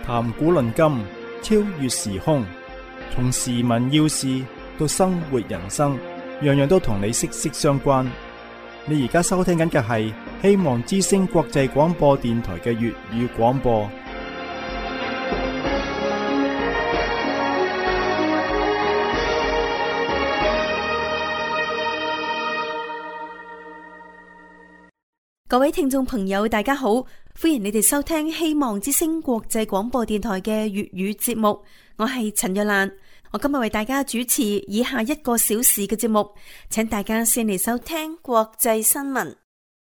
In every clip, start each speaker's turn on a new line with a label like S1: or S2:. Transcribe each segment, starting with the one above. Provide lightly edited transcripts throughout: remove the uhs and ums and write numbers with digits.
S1: 談古論今，超越時空，從時聞要事到生活人生，樣樣都同你息息相關。你而家收聽緊嘅係希望之聲國際廣播電台嘅粵語廣播。
S2: 各位聽眾朋友，大家好，歡迎你哋收聽希望之聲國際廣播電台嘅粵語節目。我係陳若蘭，我今日為大家主持以下1個小時嘅節目，請大家先嚟收聽國際新聞。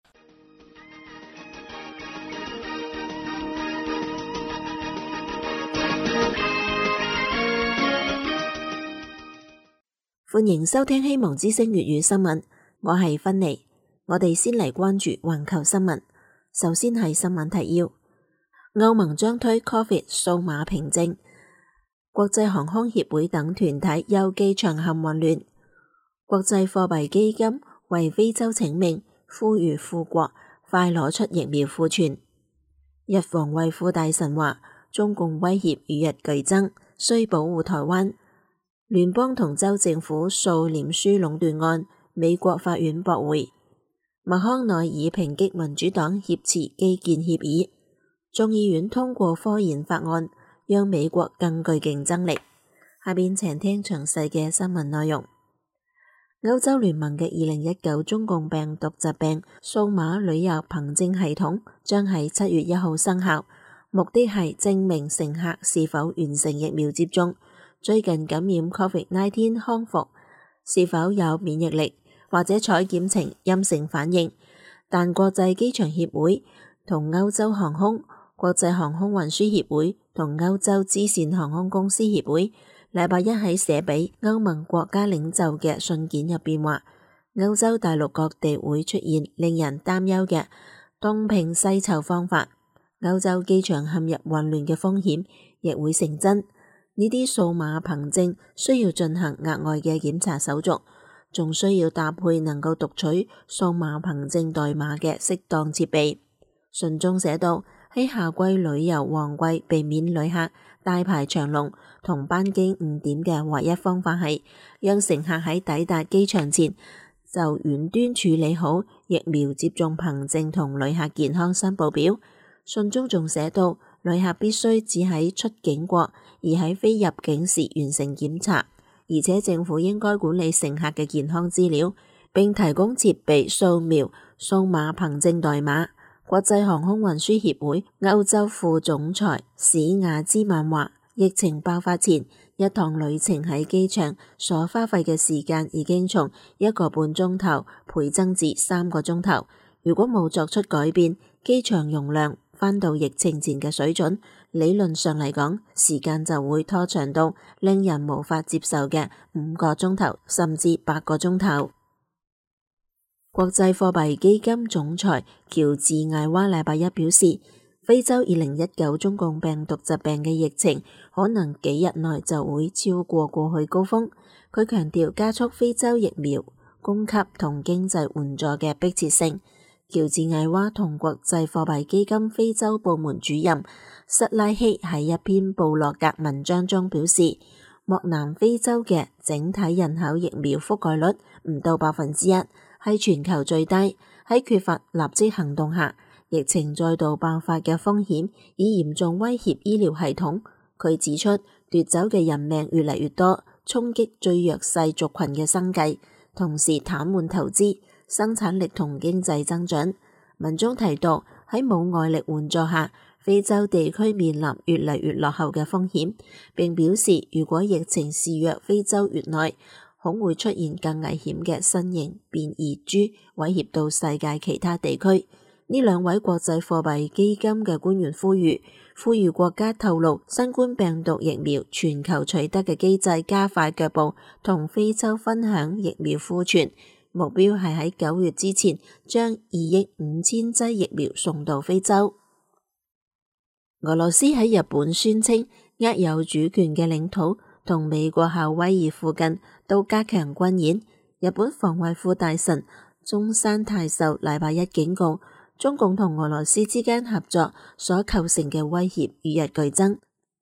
S2: 歡迎收聽希望之聲粵語新聞，我係芬妮。我哋先嚟關注環球新聞。首先係新聞提要：歐盟將推 Covid 數碼憑證，國際航空協會等團體憂機場陷混亂，國際貨幣基金為非洲請命，呼籲富國快攞出疫苗庫存。日防衛副大臣話，中共威脅與日俱增，需保護台灣。聯邦同州政府訴臉書壟斷案，美國法院駁回。麥康奈爾抨擊民主黨挾持基建協議，眾議院通過科研法案，讓美國更具競爭力。下邊請聽詳細嘅新聞內容。歐洲聯盟嘅2019中共病毒疾病數碼旅遊憑證系統將喺7月1號生效，目的係證明乘客是否完成疫苗接種，最近感染 COVID-19 康復，是否有免疫力，或者採檢呈陰性反應。但國際機場協會同歐洲航空、國際航空運輸協會同歐洲支線航空公司協會禮拜一喺寫俾歐盟國家領袖嘅信件入邊話，歐洲大陸各地會出現令人擔憂嘅東拼西湊方法，歐洲機場陷入混亂嘅風險亦會成真。呢啲數碼憑證需要進行額外嘅檢查手續，仲需要搭配能夠讀取數碼憑證代碼嘅適當設備。信中寫到，喺夏季旅遊旺季避免旅客大排長龍同班機誤點嘅唯一方法係，讓乘客喺抵達機場前就遠端處理好疫苗接種憑證同旅客健康申報表。信中仲寫到，旅客必須只喺出境國而喺非入境時完成檢查。而且政府應該管理乘客嘅健康資料，並提供設備掃描數碼憑證代碼。國際航空運輸協會歐洲副總裁史亞茲曼話，疫情爆發前，一趟旅程喺機場所花費嘅時間已經從1個半鐘頭倍增至3個鐘頭。如果冇作出改變，機場容量返到疫情前嘅水準，理論上嚟講，時間就會拖長到令人無法接受嘅5個鐘頭，甚至8個鐘頭。國際貨幣基金總裁喬治艾娃禮拜一表示，非洲2019中共病毒疾病嘅疫情可能幾日內就會超過過去高峰。佢強調加速非洲疫苗供給同經濟援助嘅迫切性。喬治艾娃同國際貨幣基金非洲部門主任塞拉希喺一篇部落格文章中表示，莫南非洲嘅整體人口疫苗覆蓋率唔到1%，係全球最低。喺缺乏立即行動下，疫情再度爆發嘅風險已嚴重威脅醫療系統。佢指出，奪走嘅人命越嚟越多，衝擊最弱勢族群嘅生計，同時癱瘓投資、生產力同經濟增長。文中提到，喺冇外力援助下，非洲地區面臨越嚟越落後嘅風險，並表示如果疫情肆虐非洲域內，恐會出現更危險嘅新型變異株，威脅到世界其他地區。呢兩位國際貨幣基金嘅官員呼籲國家透露新冠病毒疫苗全球取得嘅機制，加快腳步同非洲分享疫苗庫存。目標係喺9月之前將2億5千劑疫苗送到非洲。俄羅斯喺日本宣稱握有主權嘅領土同美國夏威夷附近都加強軍演。日本防衛副大臣中山泰秀禮拜一警告，中共同俄羅斯之間合作所構成嘅威脅與日俱增，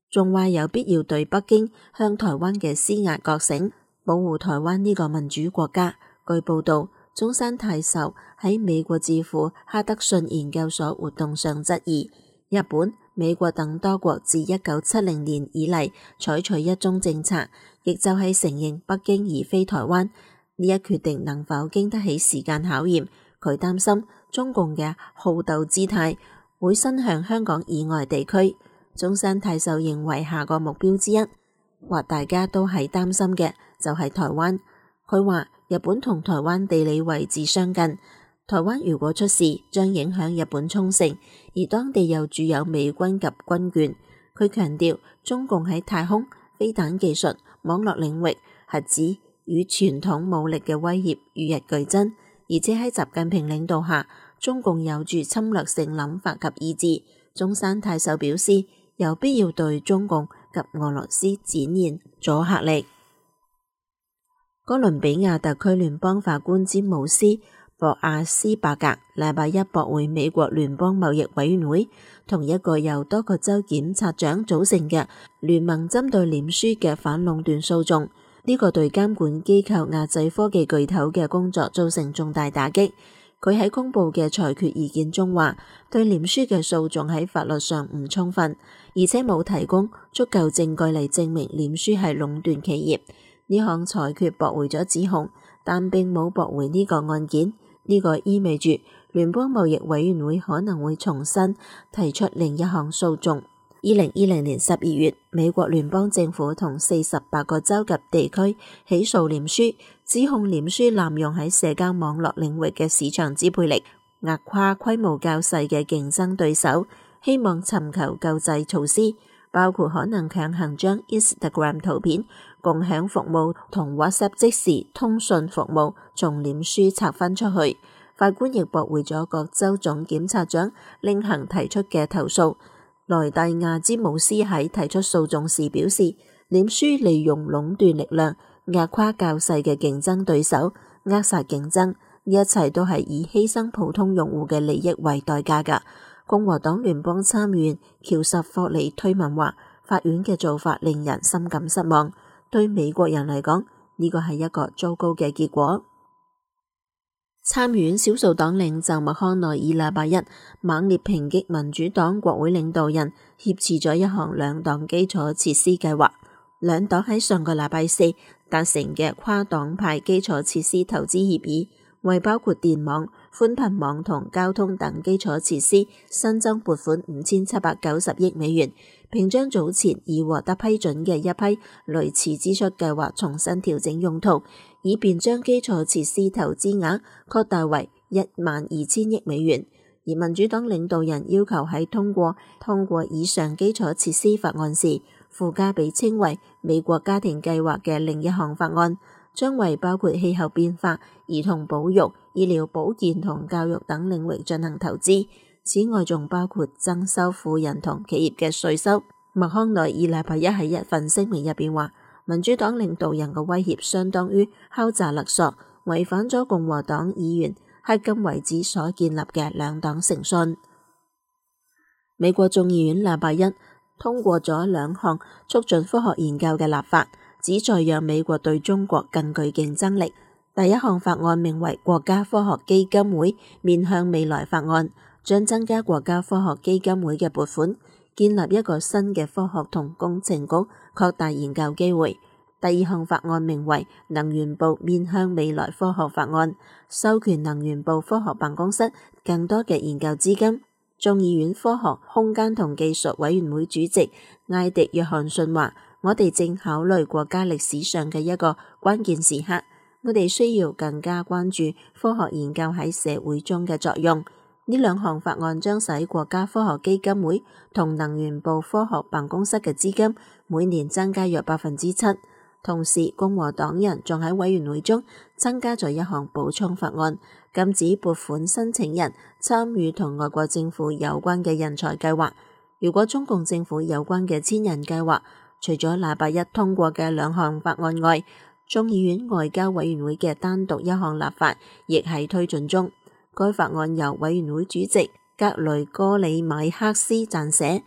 S2: 仲話有必要對北京向台灣嘅施壓覺醒，保護台灣呢個民主國家。據報道，中山泰秀喺美國智庫哈德遜研究所活動上質疑，日本、美國等多國自1970年以嚟採取一中政策，亦就係承認北京而非台灣。呢一決定能否經得起時間考驗？佢擔心中共嘅好鬥姿態會伸向香港以外地區。中山泰秀認為下個目標之一，或大家都係擔心嘅，就係台灣。佢話日本同台灣地理位置相近，台灣如果出事，將影響日本沖繩，而當地又駐有美軍及軍眷。佢強調，中共喺太空、飛彈技術、網絡領域、核子與傳統武力嘅威脅與日俱增，而且喺習近平領導下，中共有住侵略性諗法及意志。中山泰秀表示，有必要對中共及俄羅斯展現阻嚇力。哥倫比亞特區聯邦法官詹姆斯·博亞斯伯格禮拜一駁回美國聯邦貿易委員會同一個由多個州檢察長組成嘅聯盟針對臉書嘅反壟斷訴訟，呢個對監管機構壓制科技巨頭嘅工作造成重大打擊。佢喺公佈嘅裁決意見中話，對臉書嘅訴訟喺法律上唔充分，而且冇提供足夠證據嚟證明臉書係壟斷企業。呢項裁決駁回咗指控，但並冇駁回呢個案件。呢個意味住聯邦貿易委員會可能會重新提出另一項訴訟。2020年12月，美國聯邦政府同48個州及地區起訴臉書，指控臉書濫用喺社交網絡領域嘅市場支配力，壓垮規模較細嘅競爭對手，希望尋求救濟措施，包括可能強行將 Instagram 圖片共享服務同 WhatsApp 即時通訊服務從臉書拆分出去。法官亦駁回咗各州總檢察長另行提出嘅投訴。萊蒂亞詹姆斯喺提出訴訟時表示，臉書利用壟斷力量壓垮較細嘅競爭對手，扼殺競爭，呢一切都係以犧牲普通用戶嘅利益為代價㗎。共和黨聯邦參議員喬什霍里推文話，法院嘅做法令人深感失望。對美國人嚟講，呢個係一個糟糕嘅結果。參院少數黨領袖麥康奈爾禮拜一猛烈抨擊民主黨國會領導人挾持咗一項兩黨基礎設施計劃。兩黨喺上個禮拜四達成嘅跨黨派基礎設施投資協議，為包括電網、寬頻網同交通等基礎設施新增撥款5790億美元，並將早前已獲得批准嘅一批類似支出計劃重新調整用途，以便將基礎設施投資額擴大為12000億美元。而民主黨領導人要求喺通過以上基礎設施法案時，附加被稱為美國家庭計劃嘅另一項法案，將為包括氣候變化、兒童保育、醫療保健同教育等領域進行投資。此外，仲包括徵收富人同企業嘅稅收。麥康奈爾禮拜一喺一份聲明入邊話，民主黨領導人嘅威脅相當於敲詐勒索，違反咗共和黨議員迄今為止所建立嘅兩黨誠信。美國眾議院禮拜一通過咗兩項促進科學研究嘅立法，旨在讓美國對中國更具競爭力。第一項法案名為國家科學基金會面向未來法案，將增加國家科學基金會嘅撥款，建立一個新嘅科學同工程局，擴大研究機會。第二項法案名為能源部面向未來科學法案，授權能源部科學辦公室更多嘅研究資金。眾議院科學、空間同技術委員會主席艾迪約翰遜話，我哋正考慮國家歷史上嘅一個關鍵時刻，我哋需要更加關注科學研究喺社會中嘅作用。呢兩項法案將使國家科學基金會同能源部科學辦公室嘅資金每年增加約7%。同時，共和黨人仲喺委員會中增加咗一項補充法案，禁止撥款申請人參與同外國政府有關嘅人才計劃。如果中共政府有關嘅千人計劃除咗禮拜一通過嘅兩項法案外，眾議院外交委員會嘅單獨一項立法亦喺推進中。該法案由委員會主席格雷戈里米克斯撰寫。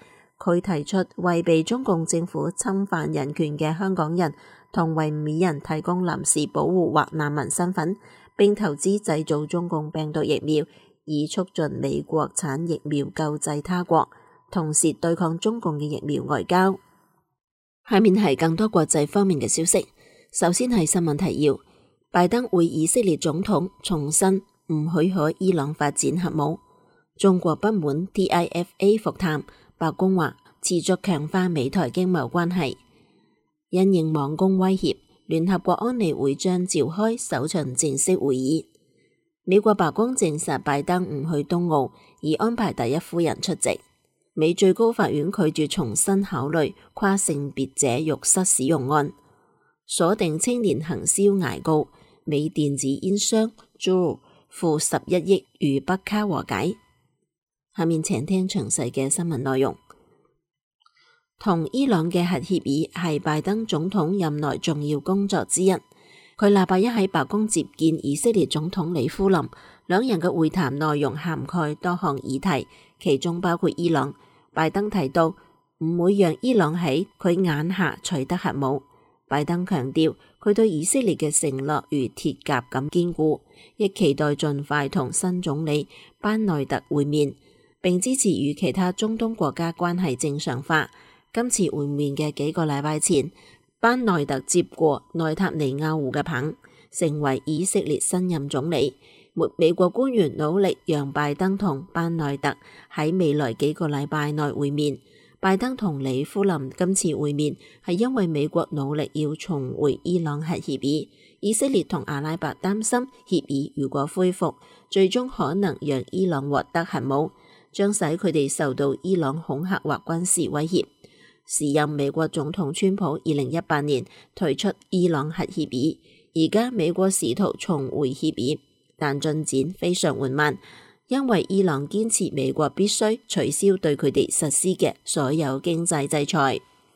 S2: 佢提出為被中共政府侵犯人權嘅香港人同維吾爾人提供臨時保護或難民身份，並投資製造中共病毒疫苗，以促進美國產疫苗救濟他國，同時對抗中共嘅疫苗外交。下面係更多國際方面嘅消息。首先係新聞提要：拜登會以色列總統重申唔許可伊朗發展核武。中國不滿 TIFA 復談，白宮話持續強化美台經貿關係。因應網攻威脅，聯合國安理會將召開首場正式會議。美國白宮證實拜登唔去東奧，而安排第一夫人出席。美最高法院拒絕重新考慮跨性別者浴室使用案。鎖定青年行銷捱告，美電子煙商 Juul 付11億與北卡和解。下面請聽詳細嘅新聞內容。同伊朗嘅核協議係拜登總統任內重要工作之一。佢禮拜一喺白宮接見以色列總統里夫林，兩人嘅會談內容涵蓋多項議題，其中包括伊朗。拜登提到唔會讓伊朗喺佢眼下取得核武。拜登強調佢對以色列嘅承諾如鐵甲咁堅固，亦期待盡快同新總理班內特會面，並支持與其他中東國家關係正常化。今次會面嘅幾個禮拜前，班內特接過內塔尼亞胡嘅棒，成為以色列新任總理。美國官員努力讓拜登同班內特喺未來幾個禮拜內會面。拜登同里夫林今次會面係因為美國努力要重回伊朗核協議，以色列同阿拉伯擔心協議如果恢復，最終可能讓伊朗獲得核武，將使佢哋受到伊朗恐嚇或軍事威脅。時任美國總統川普2018年退出伊朗核協議，而家美國試圖重回協議，但進展非常緩慢。因為伊朗堅持美國必須取消對佢哋實施嘅所有經濟制裁。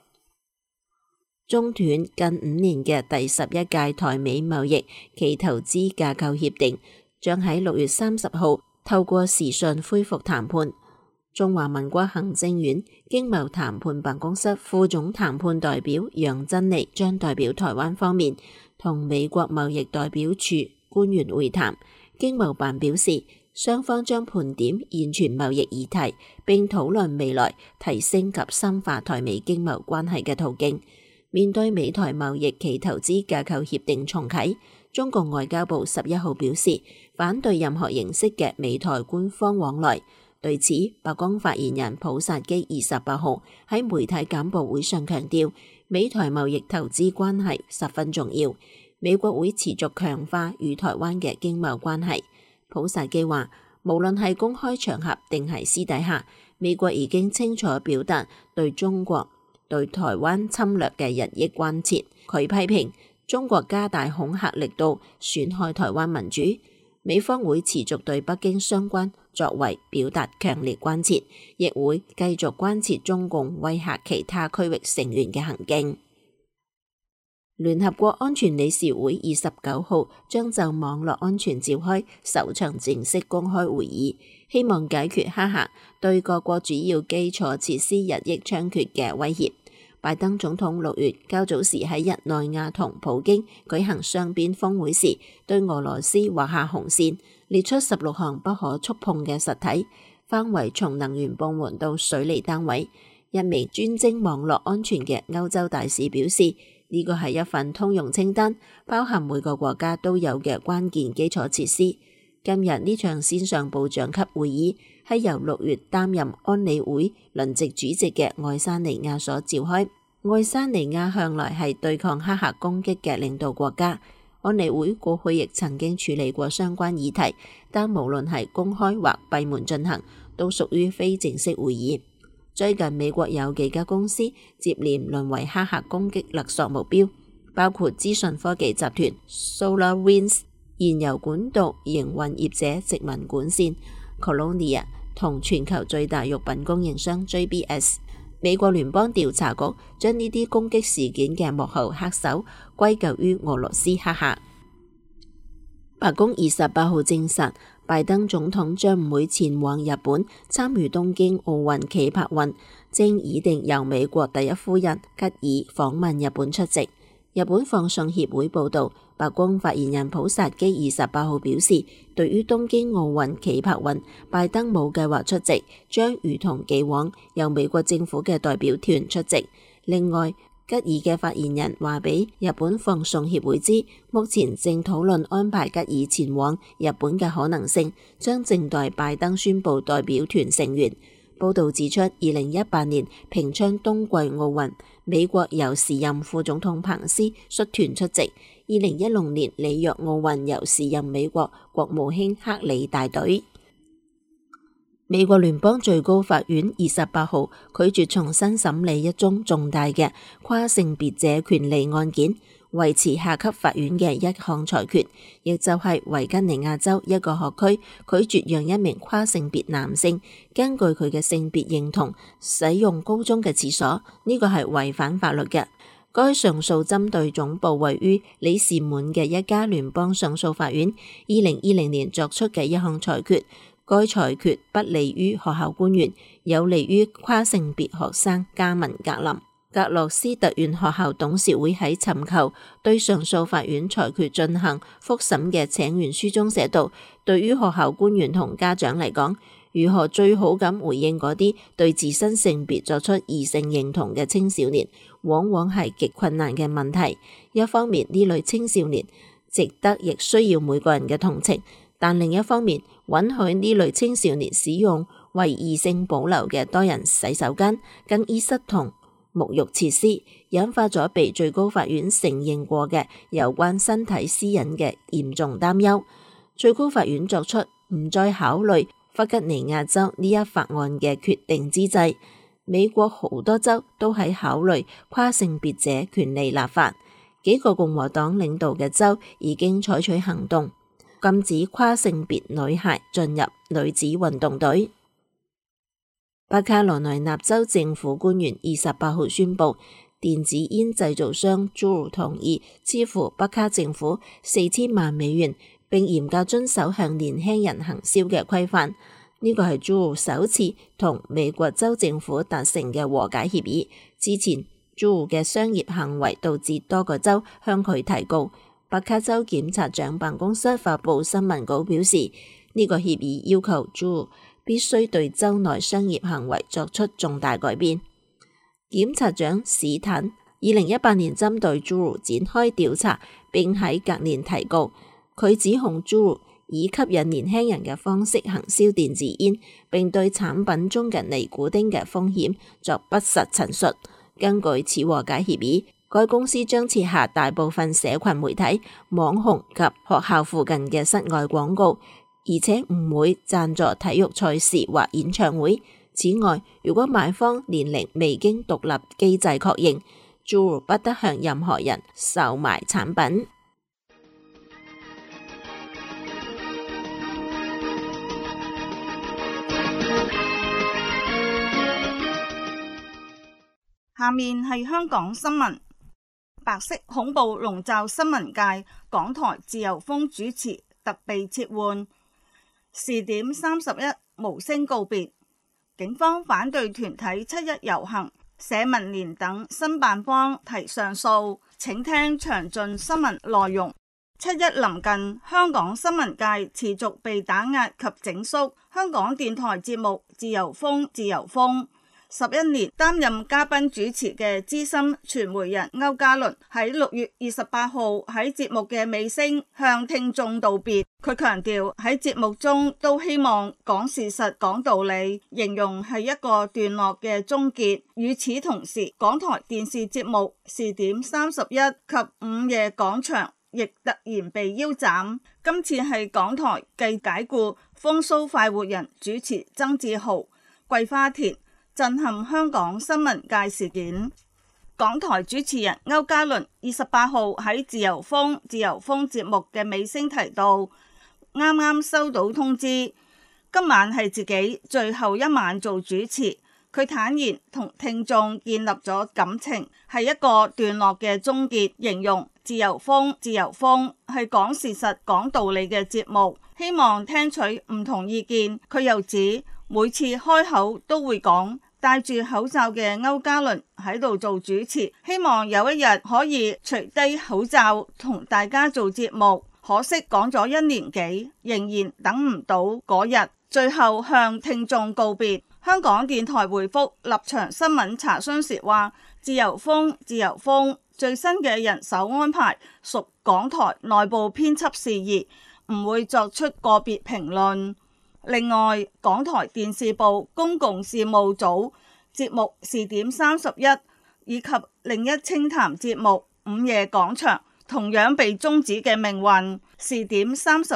S2: 中斷近5年嘅第11屆台美貿易暨投資架構協定將喺6月30號透過視訊恢復談判。中華民國行政院經貿談判辦公室副總談判代表楊珍妮將代表台灣方面同美國貿易代表處官員會談。經貿辦表示，雙方將盤點現存貿易議題，並討論未來提升及深化台美經貿關係嘅途徑。面對美台貿易暨投資架構協定重啟，中共外交部11號表示反對任何形式嘅美台官方往來。對此，白宮發言人普薩基28號喺媒體簡報會上強調，美台貿易投資關係十分重要，美國會持續強化與台灣嘅經貿關係。普薩基話，無論係公開場合定係私底下，美國已經清楚表達對中國對台灣侵略嘅日益關切。佢批評中國加大恐嚇力度，損害台灣民主。美方會持續對北京相關作為表達強烈關切，亦會繼續關切中共威嚇其他區域成員嘅行徑。聯合國安全理事會29號將就網絡安全召開首場正式公開會議，希望解決黑客對各國主要基礎設施日益猖獗嘅威脅。拜登總統6月較早時喺日內瓦同普京舉行雙邊峰會時，對俄羅斯劃下紅線，列出16項不可觸碰嘅實體，範圍從能源部門到水利單位。一名專精網絡安全嘅歐洲大使表示，呢個係一份通用清單，包含每個國家都有嘅關鍵基礎設施。今日呢場線上部長級會議係由6月擔任安理會輪值主席嘅愛沙尼亞所召開。愛沙尼亞向來係對抗黑客攻擊嘅領導國家，安理會過去亦曾經處理過相關議題，但無論係公開或閉門進行，都屬於非正式會議。最近美國有幾家公司接連淪為黑客攻擊勒索目標，包括資訊科技集團 SolarWinds、燃油管道營運業者殖民管線 Colonia 同全球最大肉品供應商 JBS。美國聯邦調查局將呢啲攻擊事件嘅幕後黑手歸咎於俄羅斯黑客。白宮28號證實， 拜登總統將唔會前往日本參與東京奧運企魄運，正擬定由美國第一夫人吉爾訪問日本出席。日本放送協會報導，白宮發言人普薩基28號表示，對於東京奧運企魄運，拜登冇計劃出席，將如同既往由美國政府嘅代表團出席。另外，吉爾嘅發言人話俾日本放送協會知，目前正討論安排吉爾前往日本嘅可能性，將靜待拜登宣布代表團成員。報導指出，2018年平昌冬季奧運，美國由時任副總統彭斯率團出席；2016年里約奧運由時任美國國務卿克里帶隊。美國聯邦最高法院28號拒絕重新審理一宗重大嘅跨性別者權利案件，維持下級法院嘅一項裁決，亦就係維吉尼亞州一個學區拒絕讓一名跨性別男性根據佢嘅性別認同使用高中嘅廁所，呢個係違反法律嘅。該上訴針對總部位於里士滿嘅一家聯邦上訴法院2020年作出嘅一項裁決。該裁決不利於學校官員，有利於跨性別學生加文格林。格洛斯特縣學校董事會喺尋求對上訴法院裁決進行覆審嘅請願書中寫道，對於學校官員同家長嚟講，如何最好咁回應嗰啲對自身性別作出異性認同嘅青少年，往往係極困難嘅問題。一方面，呢類青少年值得亦需要每個人嘅同情。但另一方面，允許呢類青少年使用為異性保留嘅多人洗手間、更衣室同沐浴設施，引發咗被最高法院承認過嘅有關身體私隱嘅嚴重擔憂。最高法院作出唔再考慮弗吉尼亞州呢一法案嘅決定之際，美國好多州都喺考慮跨性別者權利立法，幾個共和黨領導嘅州已經採取行動，禁止跨性別女孩進入女子運動隊。北卡羅來納州政府官員28號宣布，電子煙製造商 Juul 同意支付北卡政府4000萬美元，並嚴格遵守向年輕人行銷嘅規範。呢個係 Juul 首次同美國州政府達成嘅和解協議。之前 Juul 嘅商業行為導致多個州向佢提告。北卡州檢察長辦公室發布新聞稿表示，呢個協議要求 Juul 必須對州內商業行為作出重大改變。檢察長史坦2018年針對 Juul 展開調查，並喺隔年提告。佢指控 Juul 以吸引年輕人嘅方式行銷電子煙，並對產品中嘅尼古丁嘅風險作不實陳述。根據此和解協議，該公司將撤下大部分社群媒體、網紅及學校附近嘅室外廣告，而且唔會贊助體育賽事或演唱會。此外，如果買方年齡未經獨立機制確認，Juul 不得向任何人售賣產品。
S3: 下面係香港新聞。白色恐怖籠罩新聞界，港台自由風主持特備撤換，視點31無聲告別。警方反對團體7·1遊行，社民連等申辦方提上訴，請聽詳盡新聞內容。7·1臨近，香港新聞界持續被打壓及整肅。香港電台節目自由風11年擔任嘉賓主持嘅資深傳媒人歐嘉倫喺6月28號喺節目嘅尾聲向聽眾道別。佢強調喺節目中都希望講事實講道理，形容係一個段落嘅終結。與此同時，港台電視節目視點31及午夜廣場亦突然被腰斬。今次係港台繼解雇風騷快活人主持曾志豪、桂花田震撼香港新聞界事件。港台主持人歐嘉倫28號喺自由風節目嘅尾聲提到，啱啱收到通知，今晚係自己最後一晚做主持。佢坦言同聽眾建立咗感情，係一個段落嘅終結，形容自由風，自由風係講事實、講道理嘅節目，希望聽取唔同意見。佢又指每次開口都會講，戴住口罩嘅歐嘉倫喺度做主持，希望有一日可以除低口罩同大家做節目。可惜講咗1年幾，仍然等唔到嗰日，最後向聽眾告別。香港電台回覆立場新聞查詢時話：自由風，自由風，最新嘅人手安排屬港台內部編輯事宜，唔會作出個別評論。另外，港台電視部公共事務組節目視點31以及另一清談節目午夜廣場同樣被終止嘅命運。視點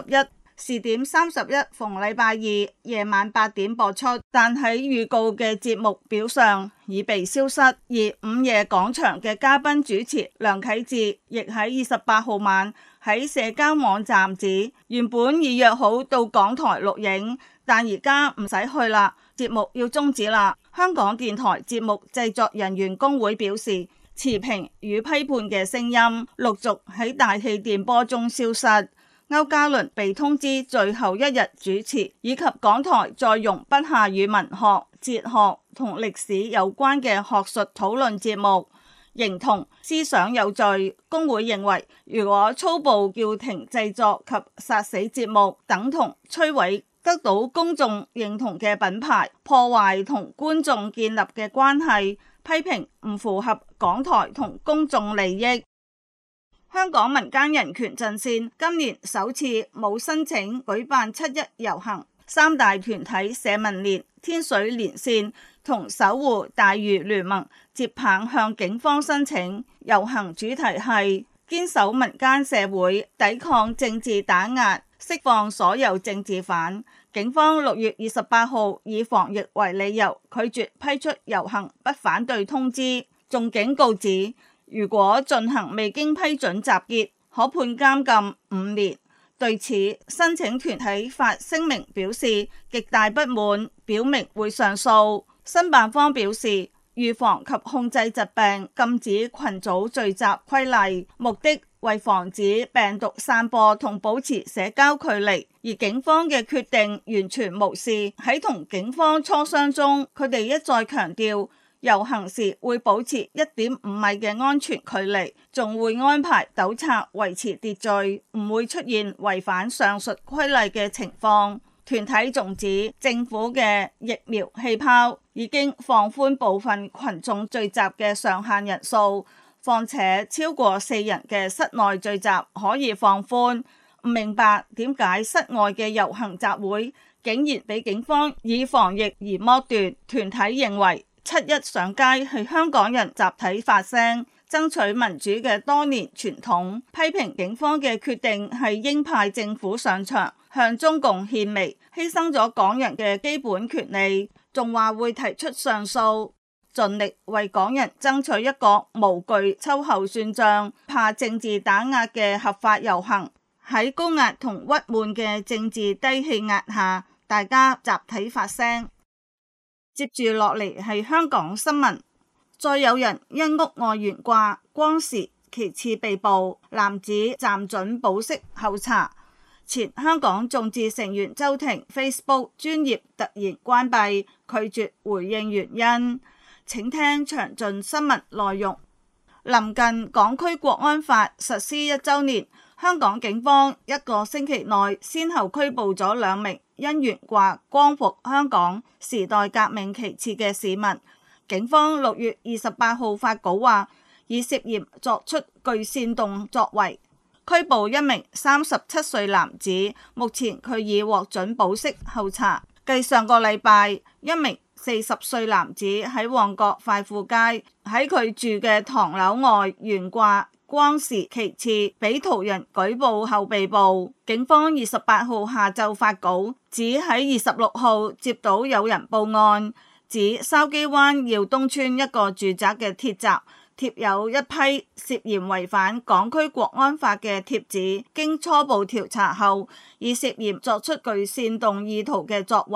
S3: 31逢禮拜二夜晚8點播出，但喺預告嘅節目表上已被消失。而午夜廣場嘅嘉賓主持梁啟智亦喺28號晚喺社交網站指，原本已約好到港台錄影，但而家唔使去啦，節目要終止啦。香港電台節目製作人員工會表示，持平與批判嘅聲音陸續喺大氣電波中消失。歐嘉倫被通知最後一日主持，以及港台再容不下與文學、哲學同歷史有關嘅學術討論節目，形同思想有罪。工會認為，如果粗暴叫停製作及殺死節目，等同摧毀得到公眾認同嘅品牌，破壞同觀眾建立嘅關係，批評唔符合港台同公眾利益。香港民間人權陣線今年首次冇申請舉辦7·1遊行，三大團體社民連、天水連線同守護大嶼聯盟接棒向警方申請。遊行主題係堅守民間社會，抵抗政治打壓，釋放所有政治犯。警方6月28號以防疫為理由拒絕批出遊行不反對通知，仲警告指，如果進行未經批准集結，可判監禁5年。對此，申請團體發聲明表示極大不滿，表明會上訴。申辦方表示，預防及控制疾病禁止群組聚集規例，目的為防止病毒散播同保持社交距離，而警方嘅決定完全無視。喺同警方磋商中，佢哋一再強調，遊行時會保持1.5米嘅安全距離，仲會安排糾察維持秩序，唔會出現違反上述規例嘅情況。團體仲指，政府嘅疫苗氣泡已經放寬部分群眾聚集嘅上限人數，況且超過4人嘅室內聚集可以放寬。唔明白點解室外嘅遊行集會竟然俾警方以防疫而剝奪。團體認為7·1上街係香港人集體發聲、爭取民主嘅多年傳統，批評警方嘅決定係鷹派政府上場，向中共獻媚，犧牲咗港人嘅基本權利，仲話會提出上訴，盡力為港人爭取一個無懼秋後算賬、怕政治打壓嘅合法遊行。喺高壓同鬱悶嘅政治低氣壓下，大家集體發聲。接住落嚟係香港新聞，再有人因屋外懸掛光時其次被捕，男子暫准保釋候查。前香港眾志成員周庭 Facebook 專頁突然關閉，拒絕回應原因。請聽詳盡新聞內容。臨近港區國安法實施1週年，香港警方1個星期內先後拘捕咗2名因懸掛光復香港時代革命旗幟嘅市民。警方6月28號發稿話，以涉嫌作出具煽動作為，拘捕1名37歲男子，目前佢已獲准保釋候查。繼上個禮拜1名40歲男子喺旺角快富街喺佢住嘅唐樓外懸掛光時旗幟，俾途人舉報後被捕。警方28號下晝發稿，指喺26號接到有人報案，指筲箕灣耀東村一個住宅嘅鐵閘貼有一批涉嫌違反港區國安法嘅貼紙，經初步調查後，以涉嫌作出具煽動意圖嘅作為，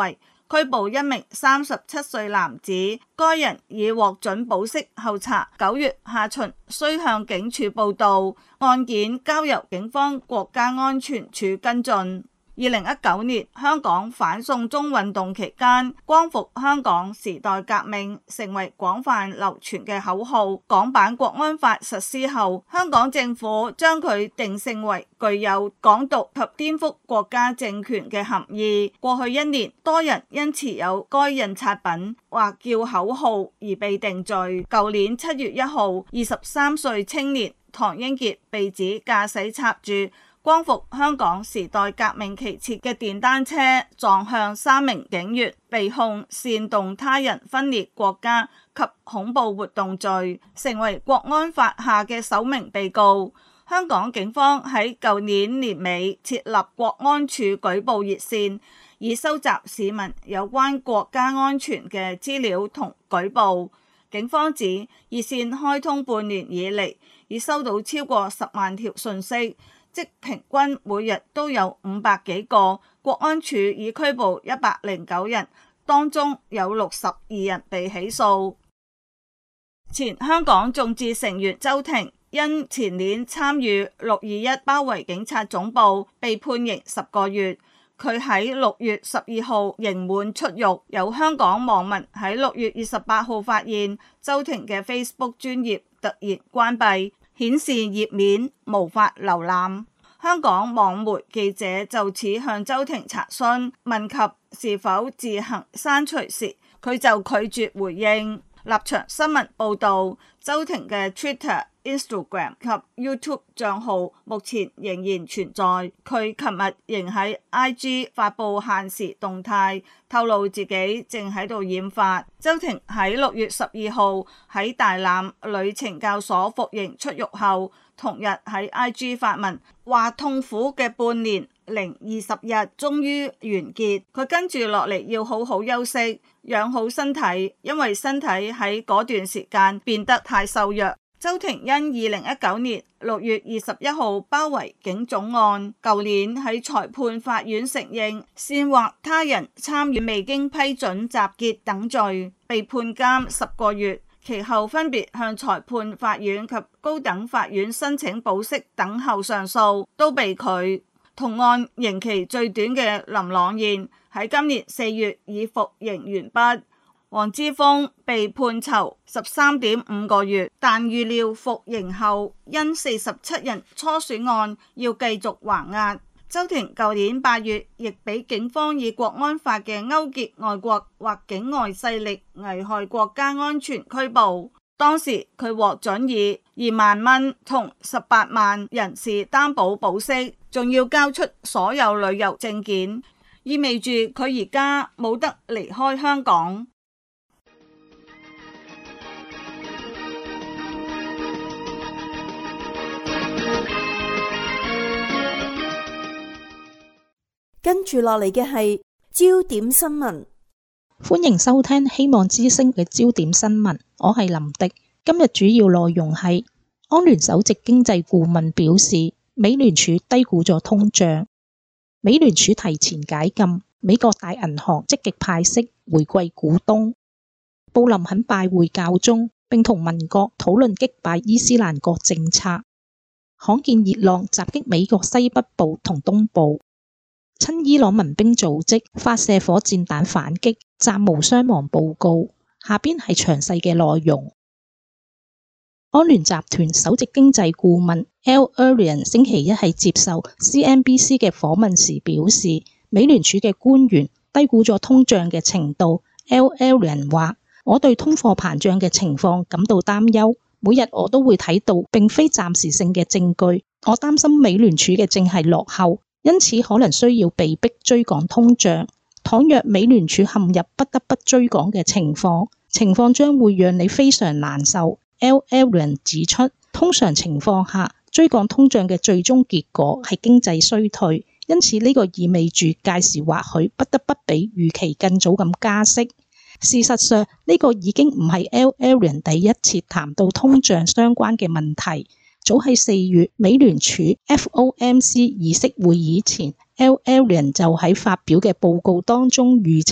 S3: 拘捕一名37歲男子，該人已獲准保釋候查，9月下旬須向警署報到，案件交由警方國家安全處跟進。2019年香港反送中運動期間，光復香港時代革命成為廣泛流傳嘅口號。港版國安法實施後，香港政府將佢定性為具有港獨及顛覆國家政權嘅含義。過去1年，多人因持有該印刷品或叫口號而被定罪。舊年7月1號，23歲青年唐英傑被指駕駛插住光復香港時代革命旗幟嘅電單車撞向3名警員，被控煽動他人分裂國家及恐怖活動罪，成為國安法下嘅首名被告。香港警方喺舊年年尾設立國安處舉報熱線，以收集市民有關國家安全嘅資料同舉報。警方指熱線開通半年以嚟，已收到超過10萬條訊息，即平均每日都有500幾個。國安處已拘捕109人，當中有62人被起訴。前香港眾志成員周庭因前年參與621包圍警察總部，被判刑10個月。佢喺6月12號刑滿出獄。有香港網民喺6月28號發現周庭嘅 Facebook 專頁突然關閉，顯示頁面無法瀏覽。香港網媒記者就此向周庭查詢，問及是否自行刪除時，佢就拒絕回應。立場新聞報導，周庭嘅 Twitter、Instagram 及 YouTube 賬號目前仍然存在。佢琴日仍喺 IG 發布限時動態，透露自己正喺度染髮。周庭喺6月12號喺大欖女懲教所服刑出獄後，同日喺 IG 發文，話痛苦嘅半年零20日終於完結，佢跟住落嚟要好好休息，養好身體，因為身體喺嗰段時間變得太瘦弱。周庭因2019年6月21號包圍警總案，舊年喺裁判法院承認煽惑他人參與未經批准集結等罪，被判監10個月。其後分別向裁判法院及高等法院申請保釋等候上訴，都被拒。同案刑期最短嘅林朗彥喺今年4月已服刑完畢。黃之鋒被判囚13.5個月，但預料服刑後因47人初選案要繼續還押。周庭舊年8月亦俾警方以國安法嘅勾結外國或境外勢力危害國家安全拘捕，當時佢獲准以2萬蚊同18萬人士擔保保釋，仲要交出所有旅遊證件，意味住佢而家冇得離開香港。
S2: 跟住落嚟嘅係焦點新聞，
S4: 歡迎收聽希望之聲嘅焦點新聞，我係林迪。今日主要內容係安聯首席經濟顧問表示，美聯儲低估咗通脹，美聯儲提前解禁，美國大銀行積極派息回饋股東，布林肯拜會教宗，並同盟國討論擊敗伊斯蘭國政策，罕見熱浪襲擊美國西北部同東部，親伊朗民兵組織發射火箭彈反擊，暫無傷亡報告。下邊係詳細嘅內容。安聯集團首席經濟顧問 Al Erian 星期一係接受 CNBC 嘅訪問時表示，美聯儲嘅官員低估咗通脹嘅程度。Al Erian 話：我對通貨膨脹嘅情況感到擔憂，每日我都會睇到並非暫時性嘅證據，我擔心美聯儲嘅正係落後，因此可能需要被迫追趕通脹。倘若美聯儲陷入不得不追趕嘅情況將會讓你非常難受。Al Erian 指出，通常情況下，追趕通脹嘅最終結果係經濟衰退，因此呢個意味住屆時或許不得不比預期更早咁加息。事實上，呢個已經唔係 Al Erian 第一次談到通脹相關嘅問題。早喺4月美聯儲 FOMC 議息會議前，Al Erian 就喺發表嘅報告當中預測，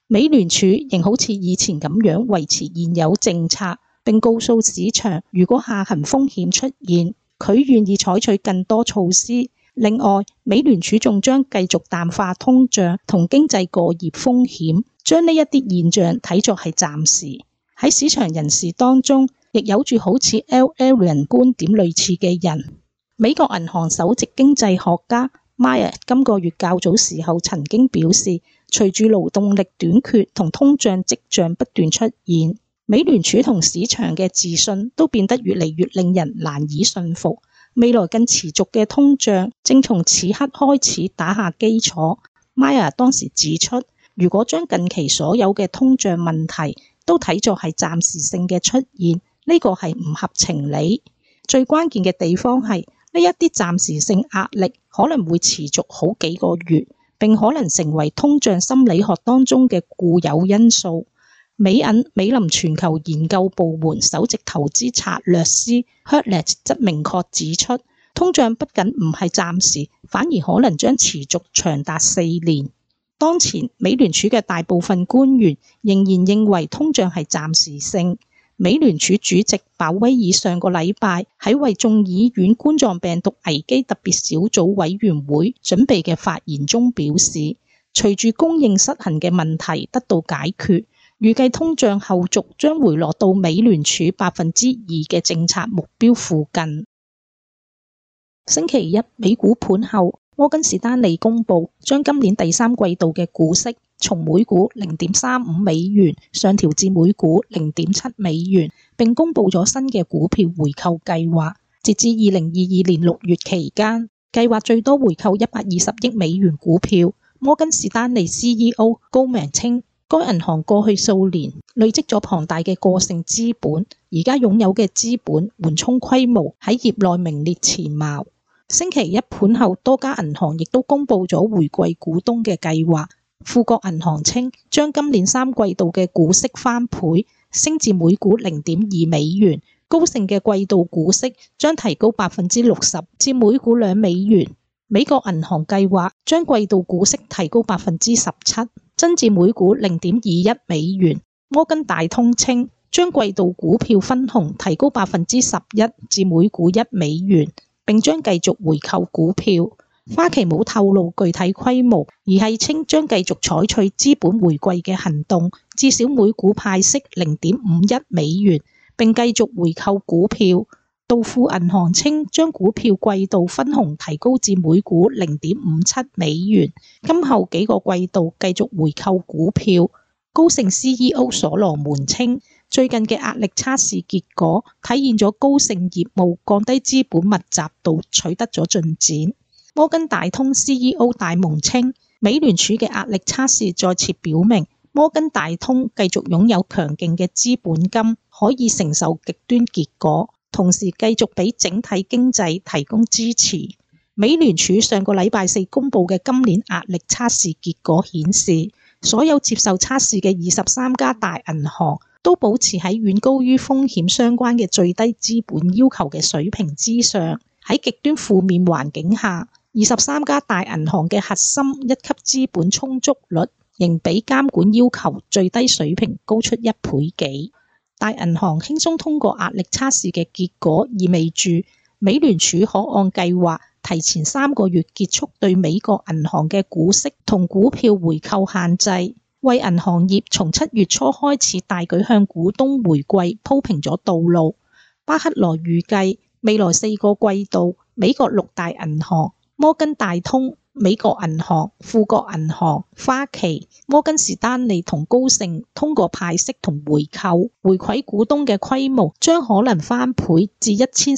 S4: 美聯儲仍好似以前咁樣維持現有政策，並告訴市場如果下行風險出現，佢願意採取更多措施。另外，美聯儲仲將繼續淡化通脹同經濟過熱風險，將呢一啲現象睇作係暫時。喺市場人士當中，亦有住好似 L. Arian 觀點類似嘅人。美國銀行首席經濟學家 Mayer 今個月較早時候曾經表示，隨住勞動力短缺同通脹跡象不斷出現，美聯儲同市場嘅自信都變得越嚟越令人難以信服。未來更持續嘅通脹正從此刻開始打下基礎。Mayer 當時指出，如果將近期所有嘅通脹問題都睇作係暫時性嘅出現，呢個係唔合情理。最關鍵嘅地方係呢一啲暫時性壓力可能會持續好幾個月，並可能成為通脹心理學當中嘅固有因素。美林全球研究部門首席投資策略師 Hurley 則明確指出，通脹不僅唔係暫時，反而可能將持續長達4年。當前美聯儲嘅大部分官員仍然認為通脹係暫時性。美聯儲主席鮑威爾上個禮拜喺為眾議院冠狀病毒危機特別小組委員會準備嘅發言中表示，隨住供應失衡嘅問題得到解決，預計通脹後續將回落到美聯儲2%嘅政策目標附近。星期一美股盤後，摩根士丹利公佈將今年第三季度嘅股息從每股0.35美元上調至每股0.7美元，並公佈咗新嘅股票回購計劃。截至2022年6月期間，計劃最多回購120億美元股票。摩根士丹利 CEO 高明稱，該銀行過去數年累積咗龐大嘅個性資本，而家擁有嘅資本緩衝規模喺業內名列前茅。星期一盤後，多家銀行亦都公佈咗回饋股東嘅計劃。富國銀行稱，將今年3季度嘅股息翻倍，升至每股0.2美元。高盛嘅季度股息將提高60%至每股2美元。美國銀行計劃將季度股息提高17%，增至每股0.21美元。摩根大通稱，將季度股票分紅提高11%至每股1美元，並將繼續回購股票。花旗冇透露具體規模，而係稱將繼續採取資本回饋嘅行動，至少每股派息0.51美元，並繼續回購股票。道富銀行稱將股票季度分紅提高至每股0.57美元，今後幾個季度繼續回購股票。高盛 CEO 所羅門稱，最近嘅壓力測試結果體現咗高盛業務降低資本密集度取得咗進展。摩根大通 CEO 戴蒙稱，美聯儲嘅壓力測試再次表明，摩根大通繼續擁有強勁嘅資本金，可以承受極端結果，同時繼續俾整體經濟提供支持。美聯儲上個禮拜4公佈嘅今年壓力測試結果顯示，所有接受測試嘅23家大銀行都保持喺遠高於風險相關嘅最低資本要求嘅水平之上。喺極端負面環境下，23家大銀行嘅核心一級資本充足率仍比監管要求最低水平高出1倍幾。大銀行輕鬆通過壓力測試嘅結果，意味住美聯儲可按計劃提前3個月結束對美國銀行嘅股息同股票回購限制，為銀行業從7月初開始大舉向股東回饋鋪平咗道路。巴克萊預計未來4個季度，美國6大銀行摩根大通、美國銀行、富國銀行、花旗、摩根士丹利同高盛通過派息同回購回饋股東嘅規模將可能翻倍至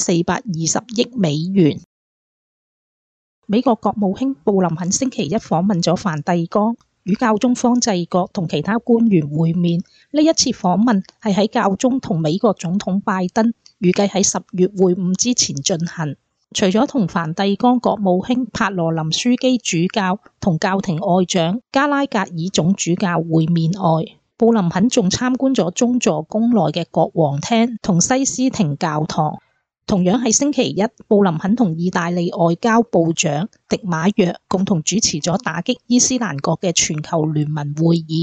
S4: 1420億美元。美國國務卿布林肯星期一訪問咗梵蒂岡，與教宗方濟各同其他官員會面。呢一次訪問係喺教宗同美國總統拜登預計喺10月會晤之前進行。除咗同梵蒂岡國務卿帕羅林樞機主教同教廷外長加拉格爾總主教會面外，布林肯仲參觀咗宗座宮內嘅國王廳同西斯廷教堂。同樣係星期一，布林肯同意大利外交部長迪馬約共同主持咗打擊伊斯蘭國嘅全球聯盟會議，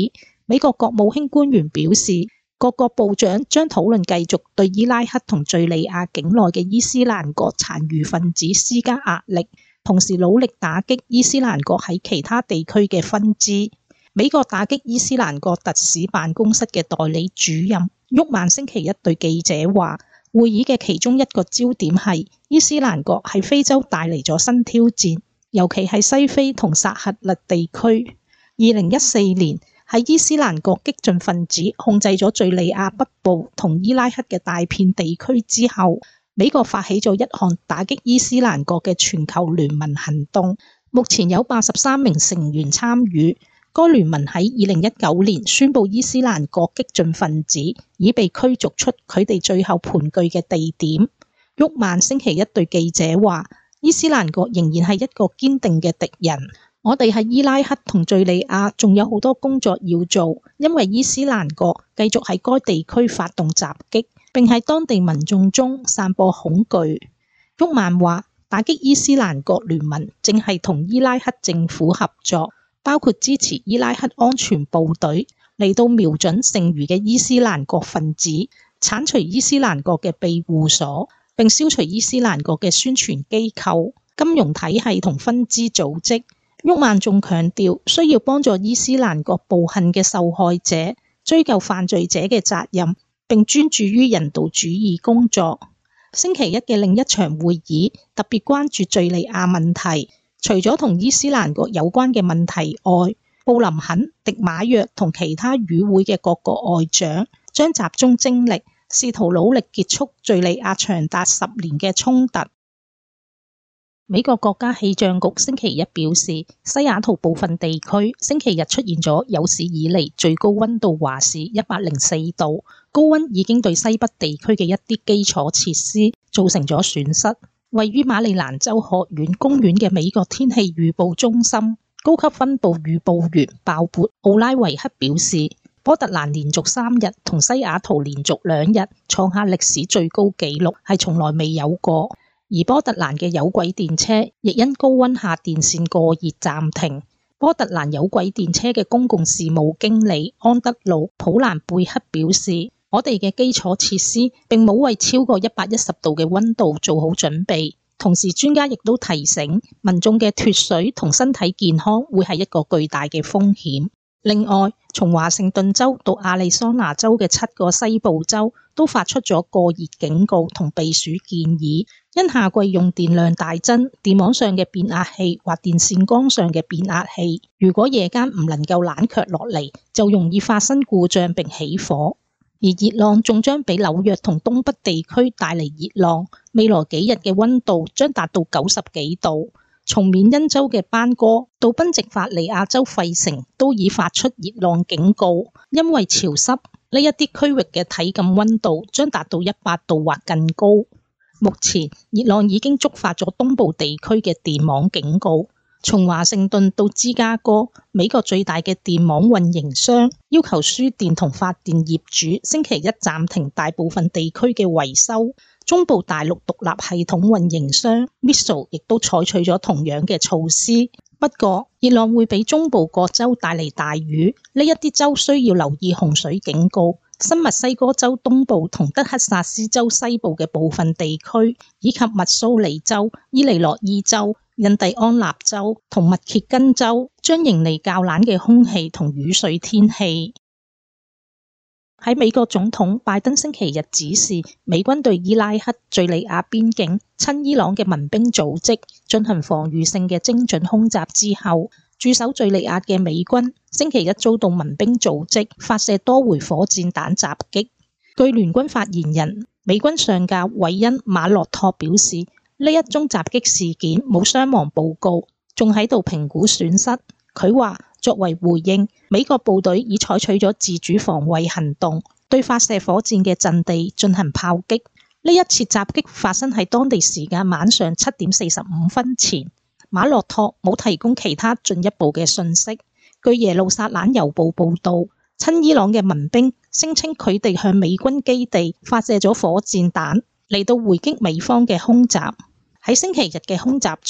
S4: 美國國務卿官員表示，各國部長將討論繼續對伊拉克同敘利亞境內嘅伊斯蘭國殘餘分子施加壓力，同時努力打擊伊斯蘭國喺其他地區嘅分支。美國打擊伊斯蘭國特使辦公室嘅代理主任沃曼星期一對記者話，會議嘅其中一個焦點係伊斯蘭國喺非洲帶嚟咗新挑戰，尤其係西非同薩赫勒地區。2014年，喺伊斯蘭國激進分子控制咗敘利亞北部同伊拉克嘅大片地區之後，美國發起咗一項打擊伊斯蘭國嘅全球聯盟行動，目前有83名成員參與。該聯盟喺2019年宣布伊斯蘭國激進分子已被驅逐出佢哋最後盤踞嘅地點。沃曼星期一對記者話，伊斯蘭國仍然係一個堅定嘅敵人。我哋喺伊拉克同敘利亞仲有好多工作要做，因為伊斯蘭國繼續喺該地區發動襲擊，並喺當地民眾中散播恐懼。沃曼話，打擊伊斯蘭國聯盟正係同伊拉克政府合作，包括支持伊拉克安全部隊嚟到瞄準剩餘嘅伊斯蘭國分子，剷除伊斯蘭國嘅庇護所，並消除伊斯蘭國嘅宣傳機構、金融體系同分支組織。沃曼仲強調，需要幫助伊斯蘭國暴行嘅受害者追究犯罪者嘅責任，並專注於人道主義工作。星期一嘅另一場會議特別關注敘利亞問題，除咗同伊斯蘭國有關嘅問題外，布林肯、迪馬約同其他與會嘅各國外長將集中精力，試圖努力結束敘利亞長達10年嘅衝突。美國國家氣象局星期一表示，西雅圖部分地區星期日出現咗有史以嚟最高溫度華氏104度，高溫已經對西北地區嘅一啲基礎設施造成咗損失。位於馬里蘭州學院公園嘅美國天氣預報中心高級分部預報員鮑勃奧拉維克表示，波特蘭連續3日同西雅圖連續2日創下歷史最高紀錄，係從來未有過。而波特蘭嘅有軌電車亦因高溫下電線過熱暫停。波特蘭有軌電車嘅公共事務經理安德魯普蘭貝克表示，我哋嘅基礎設施並冇為超過110度嘅溫度做好準備。同時，專家亦都提醒民眾嘅脫水同身體健康會係一個巨大嘅風險。另外，從華盛頓州到亞利桑那州嘅7個西部州都發出咗過熱警告同避暑建議。因夏季用電量大增，電網上嘅變壓器或電線桿上嘅變壓器，如果夜間唔能夠冷卻落嚟，就容易發生故障並起火。而熱浪仲將俾紐約同東北地區帶嚟熱浪，未來幾日嘅溫度將達到90幾度。從緬因州嘅班哥到賓夕法尼亞州費城都已發出熱浪警告，因為潮濕，呢一啲區域嘅體感溫度將達到100度或更高。目前熱浪已經觸發咗東部地區嘅電網警告。從華盛頓到芝加哥，美國最大嘅電網運營商要求輸電同發電業主星期一暫停大部分地區嘅維修。中部大陸獨立系統運營商 Mistral 亦都採取咗同樣嘅措施。不過，熱浪會俾中部各州帶嚟大雨，呢一啲州需要留意洪水警告。新墨西哥州東部同德克薩斯州西部嘅部分地區，以及密蘇里州、伊利諾伊州、印第安納州同密歇根州將迎嚟較冷嘅空氣同雨水天氣。喺美國總統拜登星期日指示美軍對伊拉克、敘利亞邊境親伊朗嘅民兵組織進行防禦性嘅精準空襲之後，駐守敘利亞嘅美軍星期一遭到民兵組織發射多回火箭彈襲擊。據聯軍發言人美軍上校韋恩馬洛托表示，呢一宗襲擊事件冇傷亡報告，仲喺度評估損失。佢話，作為回應，美國部隊已採取咗自主防衛行動，對發射火箭嘅陣地進行炮擊。呢一次襲擊發生喺當地時間晚上7點45分前。馬洛托冇提供其他進一步嘅信息。據耶路撒冷郵報報道，親伊朗嘅民兵聲稱佢哋向美軍基地發射咗火箭彈嚟到回擊美方嘅空襲。喺星期日嘅空襲中，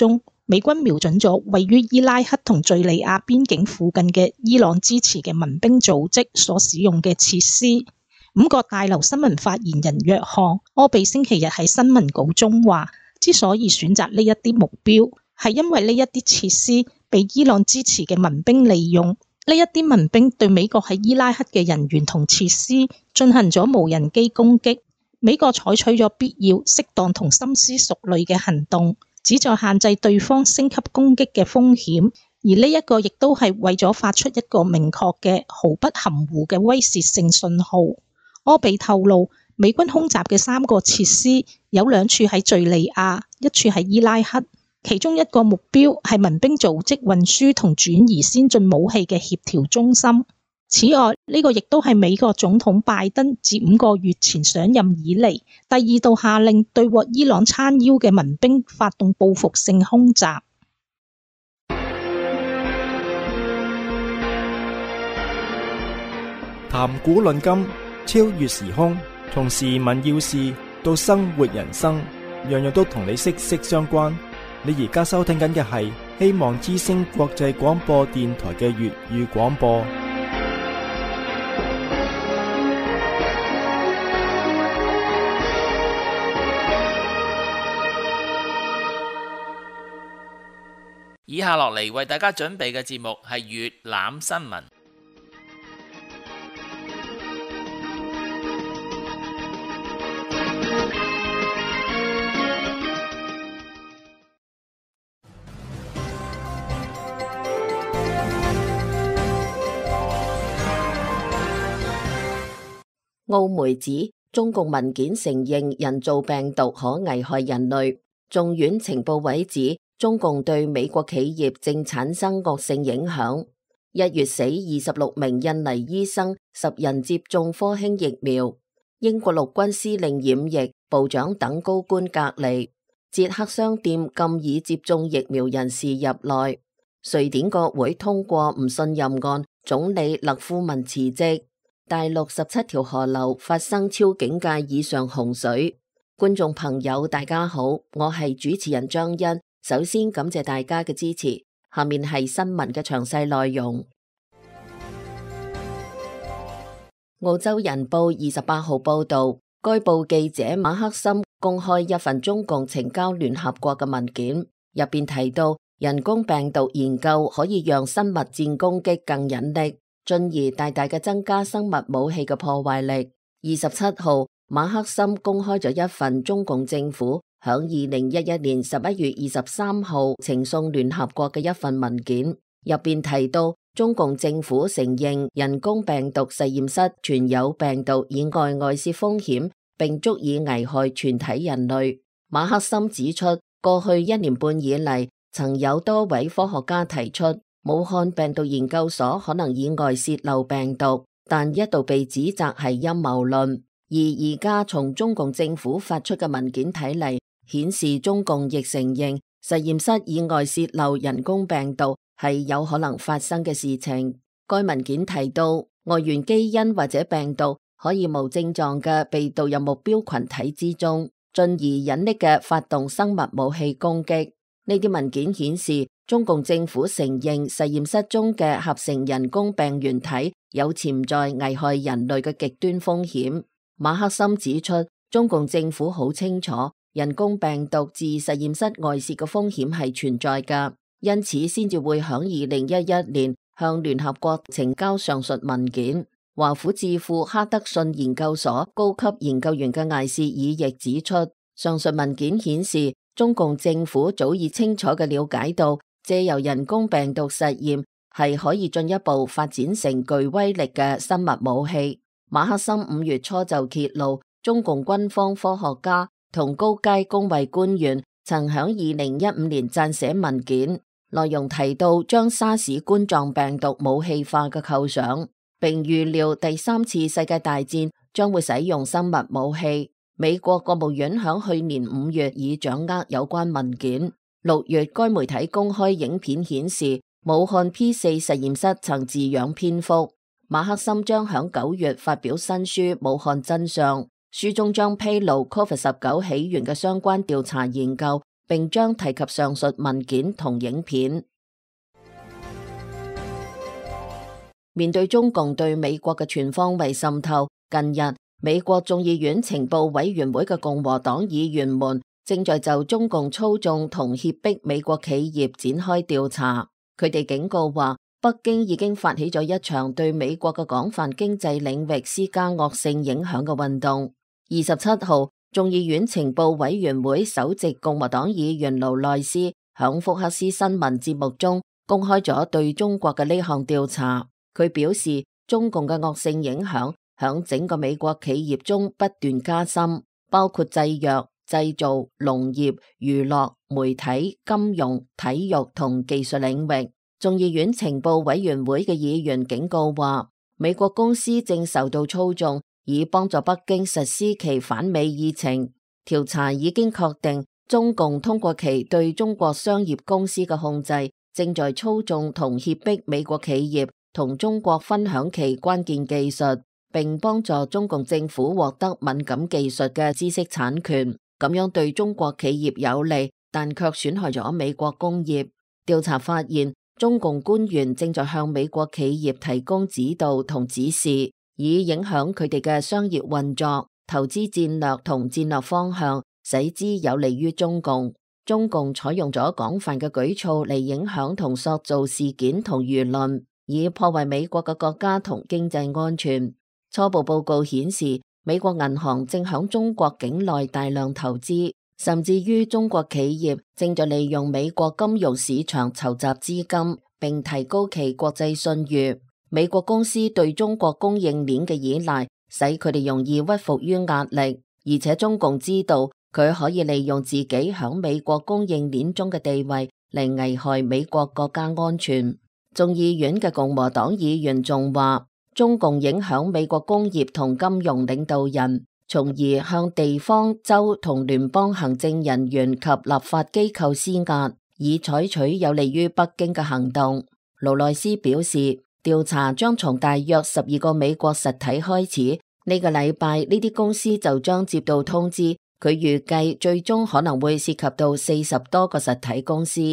S4: 美軍瞄準咗位於伊拉克同敘利亞邊境附近嘅伊朗支持嘅民兵組織所使用嘅設施。五角大樓新聞發言人約翰柯比星期日喺新聞稿中話，之所以選擇呢一啲目標，係因為呢一啲設施被伊朗支持嘅民兵利用。呢一啲民兵對美國喺伊拉克嘅人員同設施進行咗無人機攻擊。美國採取咗必要、適當同深思熟慮嘅行動，旨在限制對方升級攻擊嘅風險。而呢一個亦都係為咗發出一個明確嘅、毫不含糊嘅威懾性信號。柯比透露，美軍空襲嘅3個設施有2處喺敘利亞，1處喺伊拉克，其中一個目標係民兵組織運輸同轉移先進武器嘅協調中心。此外，呢個亦都係美國總統拜登自5個月前上任以嚟第2度下令對獲伊朗撐腰嘅民兵發動報復性空襲。
S1: 談古論今，超越時空，從時聞要事到生活人生，樣樣都同你息息相關。你而家收聽緊嘅係希望之聲國際廣播電台嘅粵語廣播。
S5: 以下落嚟為大家準備嘅節目係粵覽新聞。
S6: 澳媒指中共文件承認人造病毒可危害人類。中院情報委指中共對美國企業正產生惡性影響。1月死26名印尼醫生，10人接種科興疫苗。英國陸軍司令染疫，部長等高官隔離。捷克商店禁已接種疫苗人士入內。瑞典國會通過唔信任案，總理勒夫文辭職。大陸17條河流發生超警戒以上洪水。觀眾朋友大家好，我係主持人張欣。首先感謝大家嘅支持，下面係新聞嘅詳細內容。澳洲人報28號報道，該報記者馬克森公開一份中共呈交聯合國嘅文件，入邊提到人工病毒研究可以讓生物戰攻擊更隱匿，進而大大嘅增加生物武器嘅破壞力。27號，馬克森公開咗一份中共政府響2011年11月23號呈送聯合國嘅一份文件，入邊提到中共政府承認人工病毒實驗室存有病毒以外外泄風險，並足以危害全體人類。馬克森指出，過去1年半以嚟，曾有多位科學家提出武漢病毒研究所可能以外泄漏病毒，但一度被指責係陰謀論。而而家從中共政府發出嘅文件睇嚟，顯示中共亦承認實驗室以外泄漏人工病毒係有可能發生嘅事情。該文件提到，外源基因或者病毒可以無症狀嘅被導入目標群體之中，進而隱匿嘅發動生物武器攻擊。呢啲文件顯示，中共政府承認實驗室中嘅合成人工病原體有潛在危害人類嘅極端風險。馬克森指出，中共政府好清楚人工病毒自實驗室外泄嘅風險係存在㗎，因此先至會響2011年向聯合國呈交上述文件。華府智庫哈德遜研究所高級研究員嘅艾士爾亦指出，上述文件顯示中共政府早已清楚嘅了解到，借由人工病毒實驗係可以進一步發展成具威力嘅生物武器。馬克森5月初就揭露，中共軍方科學家同高階公衛官員曾響2015年撰寫文件，內容提到將沙士冠狀病毒武器化嘅構想，並預料第3次世界大戰將會使用生物武器。美國國務院響去年5月已掌握有關文件。6月，該媒體公開影片顯示，武漢 P4 實驗室曾飼養蝙蝠。馬克森將響9月發表新書《武漢真相》，書中將披露 Covid-19 起源嘅相關調查研究， 並將提及上述文件同影片。面對中共對美國嘅全方位滲透，近日美國眾議院情報委員會嘅共和黨議員們正在就中共操縱同脅迫美國企業展開調查。佢哋警告話，北京已經發起咗一場對美國嘅廣泛經濟領域施加惡性影響嘅運動。27號，眾議院情報委員會首席共和黨議員勞內斯響福克斯新聞節目中公開咗對中國嘅呢項調查。佢表示，中共嘅惡性影響響整個美國企業中不斷加深，包括製藥、製造、農業、娛樂、媒體、金融、體育同技術領域。眾議院情報委員會嘅議員警告話，美國公司正受到操縱，以幫助北京實施其反美議程。調查已經確定，中共通過其對中國商業公司嘅控制，正在操縱同脅迫美國企業同中國分享其關鍵技術，並幫助中共政府獲得敏感技術嘅知識產權，咁樣對中國企業有利，但卻損害咗美國工業。調查發現，中共官員正在向美國企業提供指導同指示，以影響佢哋嘅商業運作、投資戰略同戰略方向，使之有利於中共。中共採用咗廣泛嘅舉措嚟影響同塑造事件同輿論，以破壞美國嘅國家同經濟安全。初步報告顯示，美國銀行正響中國境內大量投資，甚至於中國企業正在利用美國金融市場籌集資金，並提高其國際信譽。美國公司對中國供應鏈嘅依賴，使佢哋容易屈服於壓力，而且中共知道佢可以利用自己響美國供應鏈中嘅地位嚟危害美國國家安全。眾議院嘅共和黨議員仲話，中共影響美國工業同金融領導人，從而向地方、州同聯邦行政人員及立法機構施壓，以採取有利於北京嘅行動。勞內斯表示，調查將從大約12個美國實體開始，呢個禮拜呢啲公司就將接到通知，佢預計最終可能會涉及到40多個實體公司。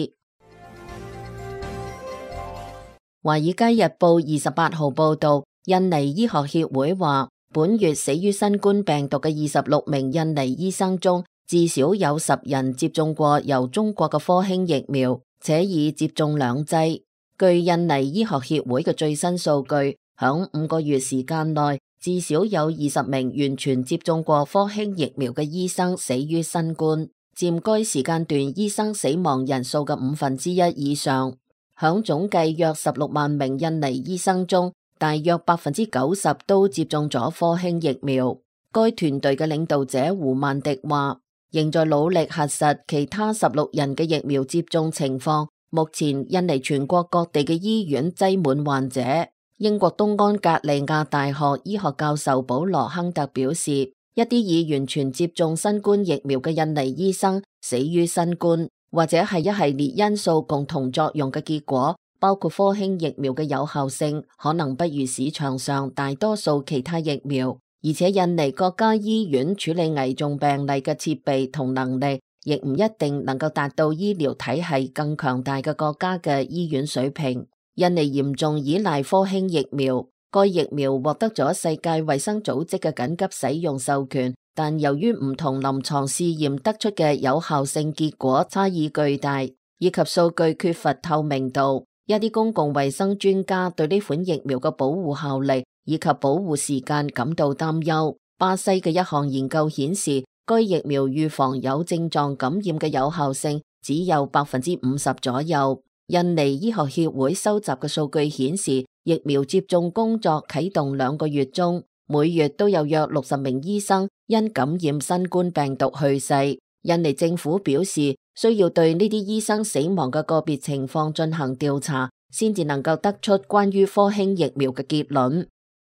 S6: 華爾街日報28號報道，印尼醫學協會話，本月死於新冠病毒嘅26名印尼醫生中，至少有10人接種過由中國嘅科興疫苗，且已接種2劑。據印尼醫學協會嘅最新數據，響5個月時間內，至少有20名完全接種過科興疫苗嘅醫生死於新冠，佔該時間段醫生死亡人數嘅1/5以上。響總計約16萬名印尼醫生中，大約90%都接種咗科興疫苗。該團隊嘅領導者胡曼迪話，仍在努力核實其他16人嘅疫苗接種情況。目前印尼全國各地嘅醫院擠滿患者。英國東安格利亞大學醫學教授保羅亨特表示，一啲已完全接種新冠疫苗嘅印尼醫生死於新冠，或者係一系列因素共同作用嘅結果，包括科興疫苗嘅有效性可能不如市場上大多數其他疫苗，而且印尼國家醫院處理危重病例嘅設備同能力，亦唔一定能夠達到醫療體系更強大嘅國家嘅醫院水平。印尼嚴重依賴科興疫苗，該疫苗獲得咗世界衛生組織嘅緊急使用授權，但由於唔同臨床試驗得出嘅有效性結果差異巨大，以及數據缺乏透明度，一啲公共衛生專家對呢款疫苗嘅保護效力以及保護時間感到擔憂。巴西嘅一項研究顯示，該疫苗預防有症狀感染嘅有效性只有50%左右。印尼醫學協會收集嘅數據顯示，疫苗接種工作啟動2個月中，每月都有約60名醫生因感染新冠病毒去世。印尼政府表示，需要對呢啲醫生死亡嘅個別情況進行調查，先至能夠得出關於科興疫苗嘅結論。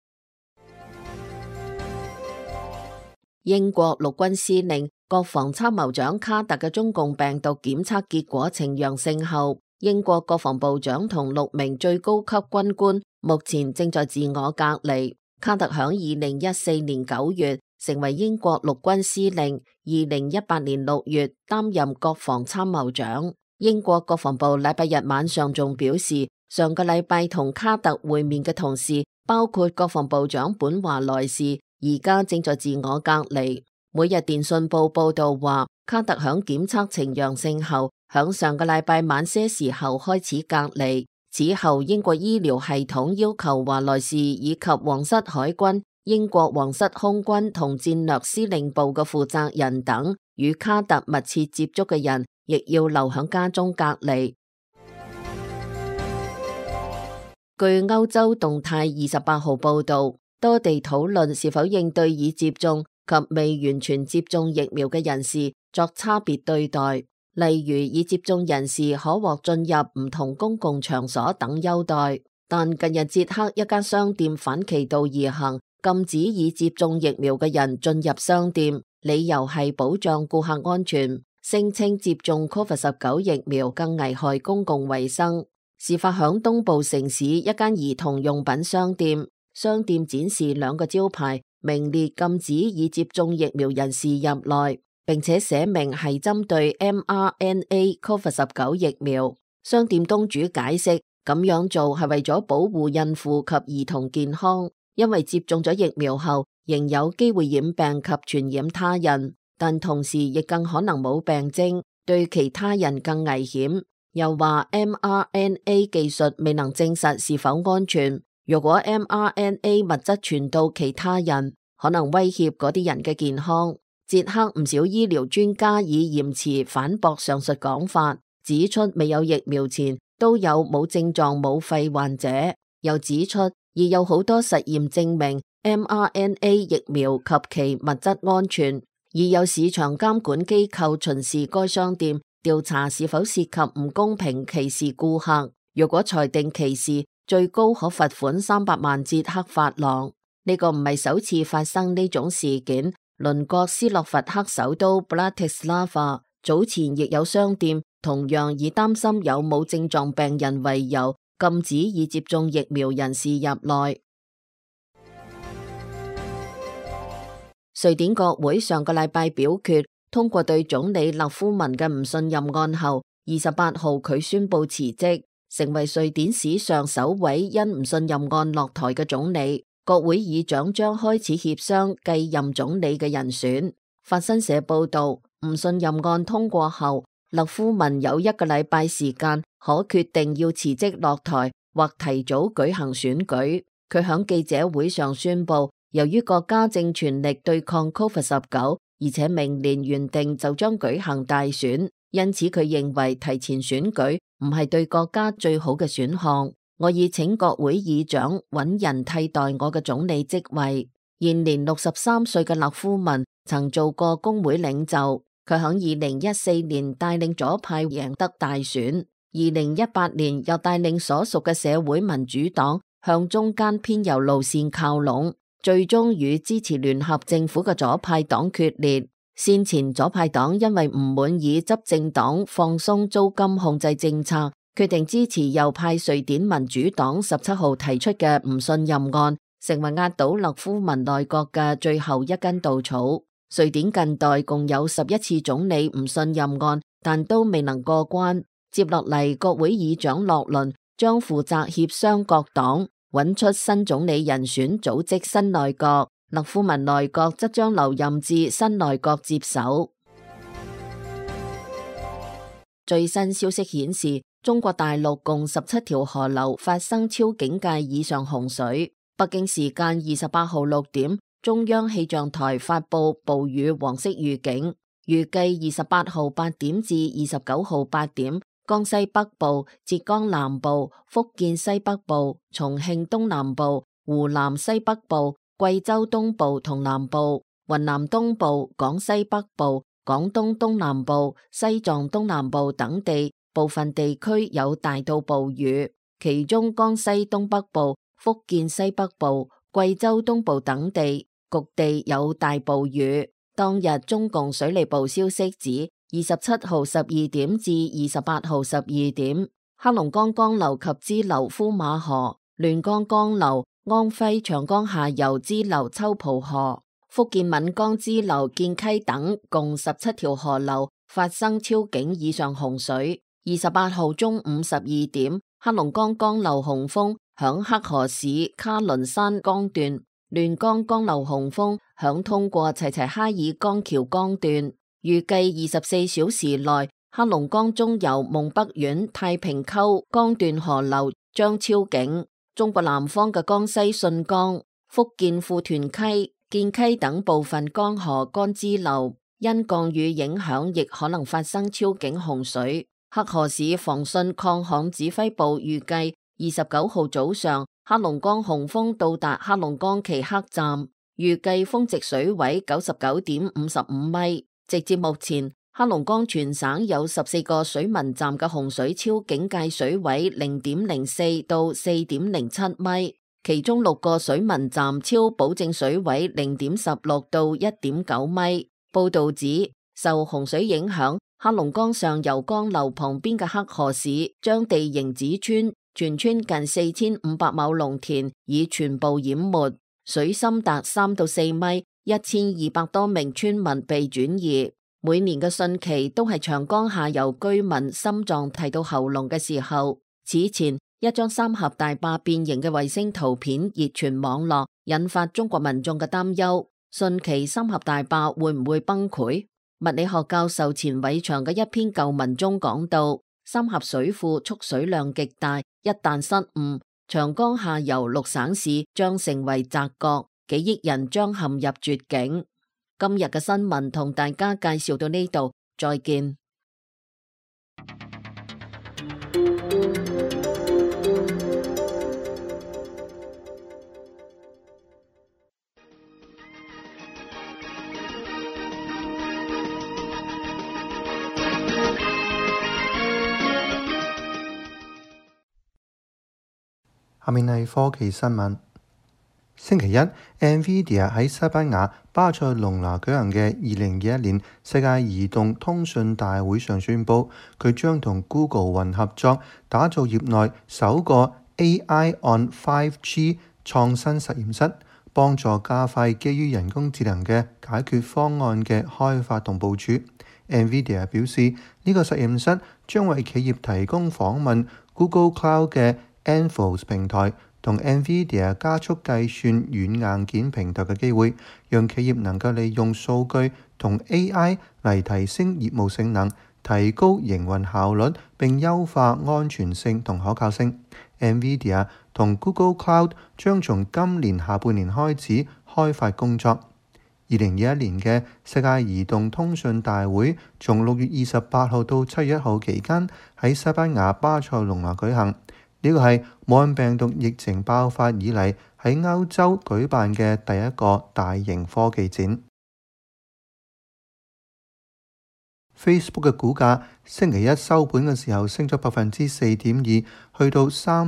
S6: 英國陸軍司令、國防參謀長卡特嘅中共病毒檢測結果呈陽性後，英國國防部長同6名最高級軍官目前正在自我隔離。卡特響2014年9月成為英國陸軍司令。2018年6月擔任國防參謀長。英國國防部禮拜日晚上仲表示，上個禮拜同卡特會面嘅同事，包括國防部長本華萊士，而家正在自我隔離。每日電訊報報道話，卡特響檢測呈陽性後，響上個禮拜晚些時候開始隔離。此後，英國醫療系統要求華萊士以及皇室海軍、英國皇室空軍同戰略司令部嘅負責人等與卡特密切接觸嘅人，亦要留響家中隔離。據歐洲動態28號報道，多地討論是否應對已接種及未完全接種疫苗嘅人士作差別對待，例如已接種人士可獲進入唔同公共場所等優待。但近日捷克一間商店反其道而行，禁止已接種疫苗嘅人進入商店，理由係保障顧客安全，聲稱接種 COVID-19 疫苗更危害公共衛生。事發響東部城市一間兒童用品商店，商店展示兩個招牌，名列禁止已接種疫苗人士入內，並且寫明係針對 mRNA COVID-19 疫苗。商店東主解釋，咁樣做係為咗保護孕婦及兒童健康，因為接種咗疫苗後仍有機會染病及傳染他人，但同時亦更可能冇病徵，對其他人更危險。又話 mRNA 技術未能證實是否安全，如果 mRNA 物質傳到其他人，可能威脅嗰啲人嘅健康。捷克唔少醫療專家以嚴詞反駁上述講法，指出未有疫苗前都有冇症狀冇肺患者，又指出已有好多實驗證明 mRNA 疫苗及其物質安全，已有市場監管機構巡視該商店，調查是否涉及唔公平歧視顧客。如果裁定歧視，最高可罰款300萬捷克法郎。呢個唔係首次發生呢種事件，鄰國斯洛伐克首都布拉提斯拉法早前亦有商店同樣以擔心有冇症狀病人為由，禁止已接種疫苗人士入內。瑞典國會上個禮拜表決通過對總理勒夫文嘅唔信任案後，28號佢宣布辭職，成為瑞典史上首位因唔信任案落台嘅總理。國會議長將開始協商繼任總理嘅人選。法新社報道，唔信任案通過後，勒夫文有1個禮拜時間可決定要辭職落台或提早舉行選舉。佢響記者會上宣布，由於國家正全力對抗 COVID-19，而且明年原定就將舉行大選，因此佢認為提前選舉唔係對國家最好嘅選項。我已請國會議長揾人替代我嘅總理職位。現年63歲嘅勒夫文曾做過工會領袖，佢響2014年帶領左派贏得大選，2018年又帶領所屬嘅社會民主黨向中間偏右路線靠攏，最終與支持聯合政府嘅左派黨決裂。先前左派黨因為唔滿意執政黨放鬆租金控制政策，決定支持右派瑞典民主黨17號提出嘅唔信任案，成為壓倒勒夫文內閣嘅最後一根稻草。瑞典近代共有11次總理唔信任案，但都未能過關。接落嚟，國會議長洛倫將負責協商各黨，揾出新總理人選，組織新內閣。勒夫文內閣則將留任至新內閣接手。最新消息顯示，中國大陸共17條河流發生超警戒以上洪水。北京時間28號6點，中央氣象台發布暴雨黃色預警，預計28號8點至29號8點，江西北部、浙江南部、福建西北部、重慶東南部、湖南西北部、貴州東部同南部、雲南東部、廣西北部、廣東東南部、西藏東南部等地部分地區有大到暴雨，其中江西東北部、福建西北部、貴州東部等地局地有大暴雨。當日中共水利部消息指，27號12點至28號12點，黑龍江江流及支流呼瑪河、亂江江流、安徽長江下游支流秋浦河、 福建閩江支流建溪等共17條河流發生超警以上洪水。28號中午12點，黑龍江江流洪峰響黑河市卡倫山江段，亂江江流洪峰響通過齊齊哈爾江橋江段。預計24小時內，黑龍江中游蒙北縣太平溝江段河流將超警。中國南方嘅江西信江、福建富團溪、建溪等部分江河乾支流因降雨影響，亦可能發生超警洪水。黑河市防汛抗旱指揮部預計29號早上，黑龍江洪峰到達黑龍江祁克站，預計峰值水位99.55米。直至目前，黑龍江全省有14個水文站嘅洪水超警戒水位0.04到4.07米，其中6個水文站超保證水位0.16到1.9米。報道指，受洪水影響，黑龍江上游江流旁邊嘅黑河市張地營子村全村近4500畝農田已全部淹沒，水深達3到4米。1200多名村民被轉移。每年嘅汛期都係長江下游居民心臟提到喉嚨嘅時候。此前一張三峽大壩變形嘅衛星圖片熱傳網絡，引發中國民眾嘅擔憂。汛期三峽大壩會唔會崩潰？物理學教授錢偉祥嘅一篇舊文中講到，三峽水庫蓄水量極大，一旦失誤，長江下游6省市將成為澤國，幾億人將陷入絕境。今日嘅新聞同大家介紹到呢度，再見。
S7: 下面係科技新聞。星期一 ，NVIDIA 喺西班牙巴塞隆拿舉行嘅2021年世界移動通訊大會上宣布，佢將同 Google 雲合作，打造業內首個 AI on 5G 創新實驗室，幫助加快基於人工智能嘅解決方案嘅開發同部署。NVIDIA 表示，呢個實驗室將為企業提供訪問 Google Cloud 嘅 Anthos 平台同 NVIDIA 加速計算軟硬件平台嘅機會，讓企業能夠利用數據同 AI 嚟提升業務性能，提高營運效率，並優化安全性同可靠性。NVIDIA 同 Google Cloud 將從今年下半年開始開發工作。2021年嘅世界移動通訊大會從6月28號到7月1號期間喺西班牙巴塞隆拿舉行。呢個係武漢病毒疫情爆發以嚟喺歐洲舉辦嘅第一個大型科技展。Facebook 嘅股價星期一收盤嘅時候升咗4.2%，去到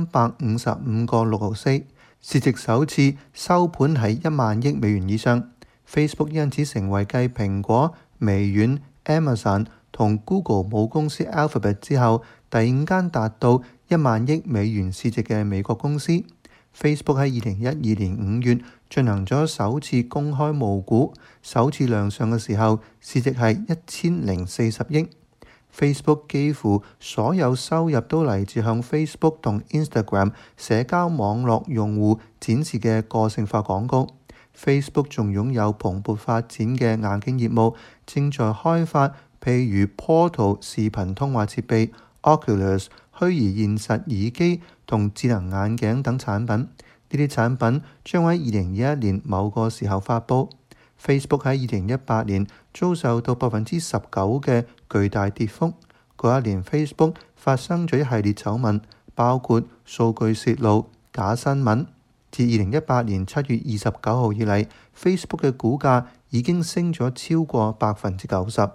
S7: 355.664，市值首次收盤喺1萬億美元以上。Facebook 因此成為繼蘋果、微軟、Amazon 同 Google 母公司 Alphabet 之後，第5間達到1萬億美元市值嘅美國公司。Facebook 喺2012年5月進行咗首次公開募股，首次亮相嘅時候市值係1040億。Facebook 幾乎所有收入都嚟自向 Facebook 同 Instagram 社交網絡用戶展示嘅個性化廣告。Facebook 仲擁有蓬勃發展嘅硬件業務，正在開發譬如 Portal 視頻通話設備、Oculus 虛擬現實耳機同智能眼鏡等產品。呢啲產品將喺2021年某個時候發佈。Facebook 喺2018年遭受到19%嘅巨大跌幅。嗰一年 Facebook 發生咗一系列醜聞，包括數據洩露、假新聞。自2018年7月29號以嚟， Facebook 嘅股價已經升咗超過90%。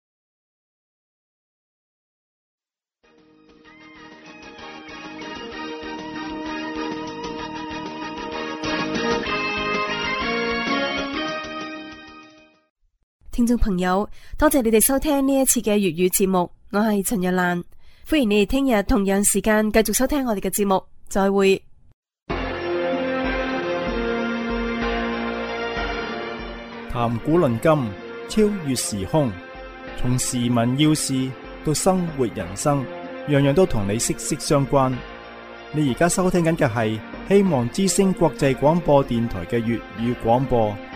S8: 聽眾朋友，多謝你哋收聽呢一次嘅粵語節目，我係陳日蘭，歡迎你哋聽日同樣時間繼續收聽我哋嘅節目，再會。
S1: 談古論今，超越時空，從時聞要事到生活人生，樣樣都同你息息相關。你而家收聽緊嘅係希望之聲國際廣播電台嘅粵語廣播。